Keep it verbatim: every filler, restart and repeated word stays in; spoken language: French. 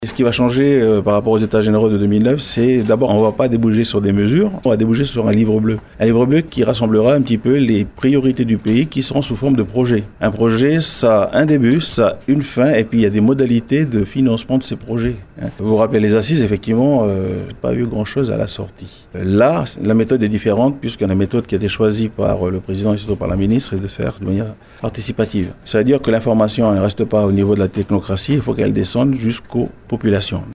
Ce qui va changer euh, par rapport aux États généraux de deux mille neuf, c'est d'abord, on ne va pas déboucher sur des mesures, on va déboucher sur un livre bleu. Un livre bleu qui rassemblera un petit peu les priorités du pays qui seront sous forme de projet. Un projet, ça a un début, ça a une fin, et puis il y a des modalités de financement de ces projets. Vous vous rappelez les assises, effectivement, euh, pas eu grand-chose à la sortie. Là, la méthode est différente, puisque la méthode qui a été choisie par le président et surtout par la ministre est de faire de manière participative. Ça veut dire que l'information ne reste pas au niveau de la technocratie, il faut qu'elle descende jusqu'aux population.